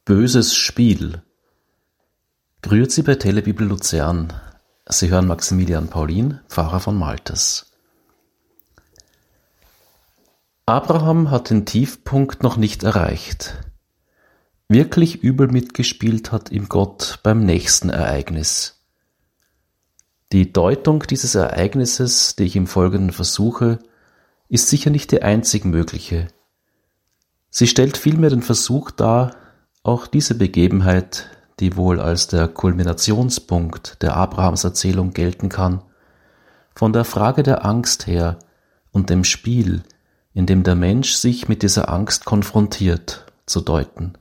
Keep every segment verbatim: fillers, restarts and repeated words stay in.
Böses Spiel. Grüezi bei Telebibel Luzern. Sie hören Maximilian Paulin, Pfarrer von Maltes. Abraham hat den Tiefpunkt noch nicht erreicht. Wirklich übel mitgespielt hat ihm Gott beim nächsten Ereignis. Die Deutung dieses Ereignisses, die ich im Folgenden versuche, ist sicher nicht die einzig mögliche. Sie stellt vielmehr den Versuch dar, auch diese Begebenheit, die wohl als der Kulminationspunkt der Abrahamserzählung gelten kann, von der Frage der Angst her und dem Spiel, in dem der Mensch sich mit dieser Angst konfrontiert, zu deuten.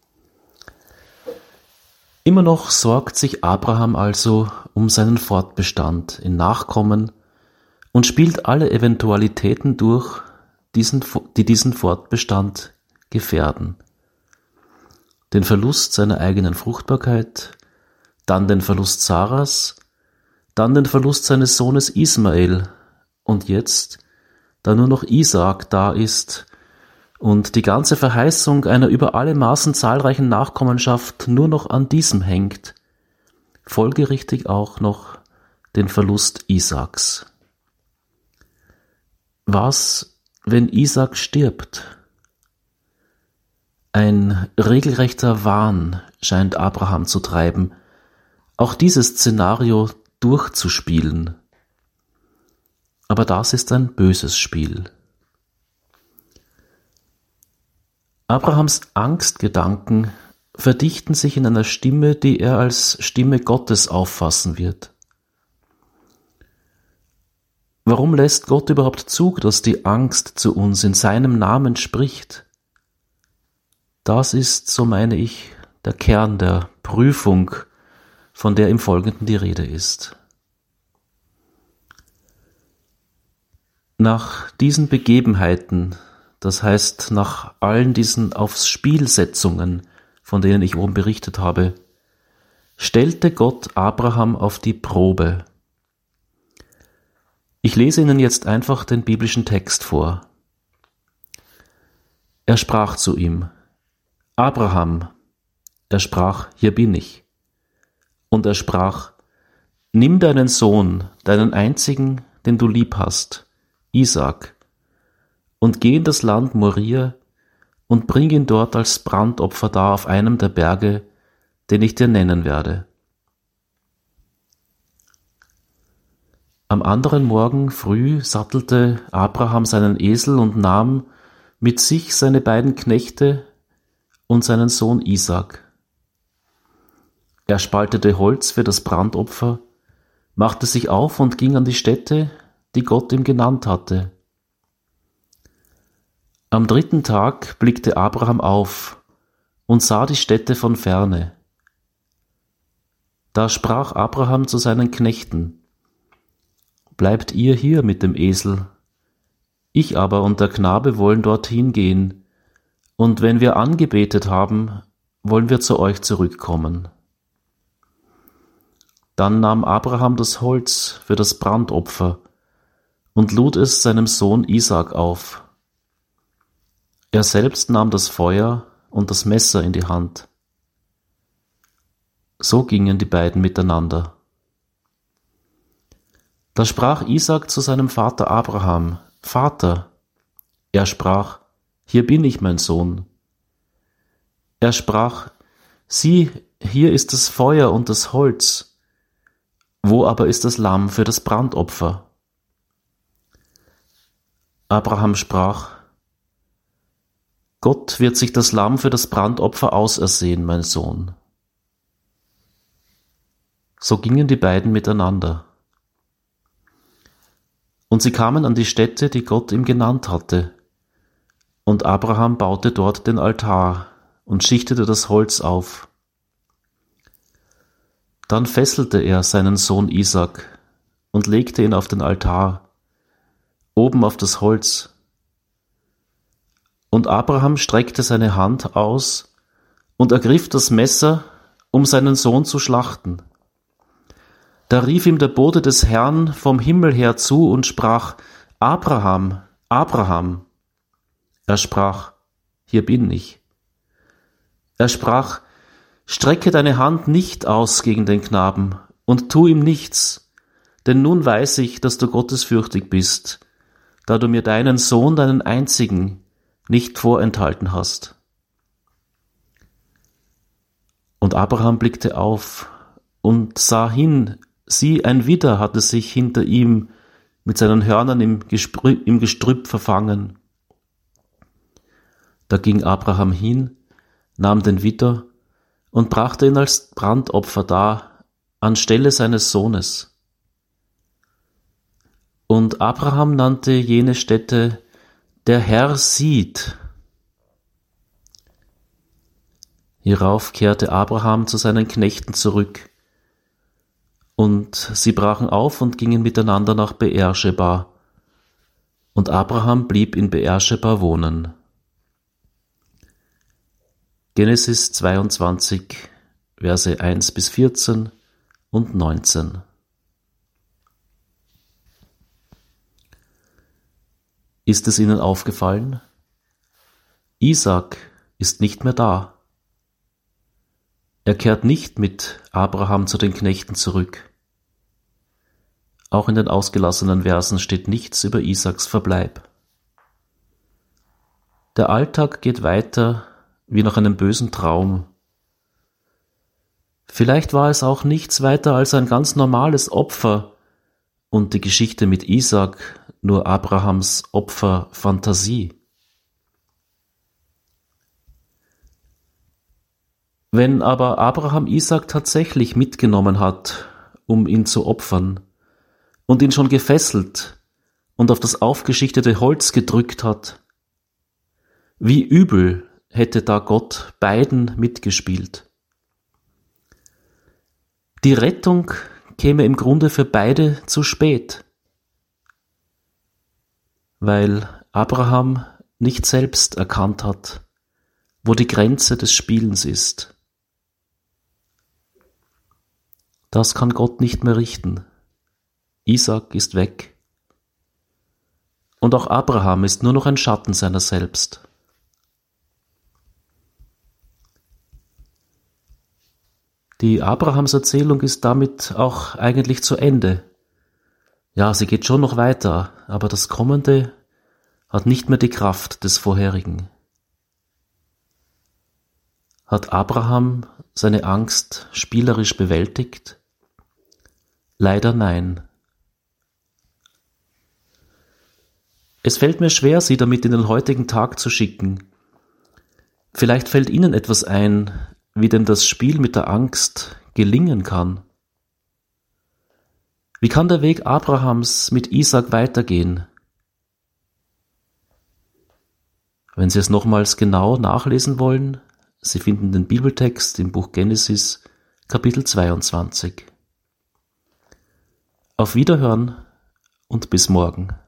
Immer noch sorgt sich Abraham also um seinen Fortbestand in Nachkommen und spielt alle Eventualitäten durch, diesen, die diesen Fortbestand gefährden. Den Verlust seiner eigenen Fruchtbarkeit, dann den Verlust Saras, dann den Verlust seines Sohnes Ismael und jetzt, da nur noch Isaak da ist und die ganze Verheißung einer über alle Maßen zahlreichen Nachkommenschaft nur noch an diesem hängt, folgerichtig auch noch den Verlust Isaaks. Was, wenn Isaak stirbt? Ein regelrechter Wahn scheint Abraham zu treiben, auch dieses Szenario durchzuspielen. Aber das ist ein böses Spiel. Abrahams Angstgedanken verdichten sich in einer Stimme, die er als Stimme Gottes auffassen wird. Warum lässt Gott überhaupt zu, dass die Angst zu uns in seinem Namen spricht? Das ist, so meine ich, der Kern der Prüfung, von der im Folgenden die Rede ist. Nach diesen Begebenheiten, das heißt nach allen diesen aufs Spielsetzungen, von denen ich oben berichtet habe, stellte Gott Abraham auf die Probe. Ich lese Ihnen jetzt einfach den biblischen Text vor. Er sprach zu ihm: Abraham. Er sprach: Hier bin ich. Und er sprach: Nimm deinen Sohn, deinen einzigen, den du lieb hast, Isaak, und geh in das Land Moria und bring ihn dort als Brandopfer dar auf einem der Berge, den ich dir nennen werde. Am anderen Morgen früh sattelte Abraham seinen Esel und nahm mit sich seine beiden Knechte und seinen Sohn Isaak. Er spaltete Holz für das Brandopfer, machte sich auf und ging an die Stätte, die Gott ihm genannt hatte. Am dritten Tag blickte Abraham auf und sah die Stätte von ferne. Da sprach Abraham zu seinen Knechten: Bleibt ihr hier mit dem Esel, ich aber und der Knabe wollen dorthin gehen, und wenn wir angebetet haben, wollen wir zu euch zurückkommen. Dann nahm Abraham das Holz für das Brandopfer und lud es seinem Sohn Isaak auf. Er selbst nahm das Feuer und das Messer in die Hand. So gingen die beiden miteinander. Da sprach Isaak zu seinem Vater Abraham: Vater. Er sprach: Hier bin ich, mein Sohn. Er sprach: Sieh, hier ist das Feuer und das Holz. Wo aber ist das Lamm für das Brandopfer? Abraham sprach: Gott wird sich das Lamm für das Brandopfer ausersehen, mein Sohn. So gingen die beiden miteinander. Und sie kamen an die Stätte, die Gott ihm genannt hatte. Und Abraham baute dort den Altar und schichtete das Holz auf. Dann fesselte er seinen Sohn Isaak und legte ihn auf den Altar, oben auf das Holz. Und Abraham streckte seine Hand aus und ergriff das Messer, um seinen Sohn zu schlachten. Da rief ihm der Bote des Herrn vom Himmel her zu und sprach: Abraham, Abraham. Er sprach: Hier bin ich. Er sprach: Strecke deine Hand nicht aus gegen den Knaben und tu ihm nichts, denn nun weiß ich, dass du gottesfürchtig bist, da du mir deinen Sohn, deinen einzigen, nicht vorenthalten hast. Und Abraham blickte auf und sah hin, sieh, ein Widder hatte sich hinter ihm mit seinen Hörnern im Gestrüpp, im Gestrüpp verfangen. Da ging Abraham hin, nahm den Widder und brachte ihn als Brandopfer dar, anstelle seines Sohnes. Und Abraham nannte jene Stätte: Der Herr sieht. Hierauf kehrte Abraham zu seinen Knechten zurück, und sie brachen auf und gingen miteinander nach Beersheba, und Abraham blieb in Beersheba wohnen. Genesis zweiundzwanzig, Verse eins bis vierzehn und neunzehn. Ist es Ihnen aufgefallen? Isaak ist nicht mehr da. Er kehrt nicht mit Abraham zu den Knechten zurück. Auch in den ausgelassenen Versen steht nichts über Isaaks Verbleib. Der Alltag geht weiter wie nach einem bösen Traum. Vielleicht war es auch nichts weiter als ein ganz normales Opfer und die Geschichte mit Isaak nur Abrahams Opferfantasie. Wenn aber Abraham Isaak tatsächlich mitgenommen hat, um ihn zu opfern, und ihn schon gefesselt und auf das aufgeschichtete Holz gedrückt hat, wie übel hätte da Gott beiden mitgespielt. Die Rettung käme im Grunde für beide zu spät, weil Abraham nicht selbst erkannt hat, wo die Grenze des Spielens ist. Das kann Gott nicht mehr richten. Isaak ist weg. Und auch Abraham ist nur noch ein Schatten seiner selbst. Die Abrahams-Erzählung ist damit auch eigentlich zu Ende. Ja, sie geht schon noch weiter, aber das Kommende hat nicht mehr die Kraft des Vorherigen. Hat Abraham seine Angst spielerisch bewältigt? Leider nein. Es fällt mir schwer, Sie damit in den heutigen Tag zu schicken. Vielleicht fällt Ihnen etwas ein, wie denn das Spiel mit der Angst gelingen kann. Wie kann der Weg Abrahams mit Isaak weitergehen? Wenn Sie es nochmals genau nachlesen wollen, Sie finden den Bibeltext im Buch Genesis, Kapitel zweiundzwanzig. Auf Wiederhören und bis morgen.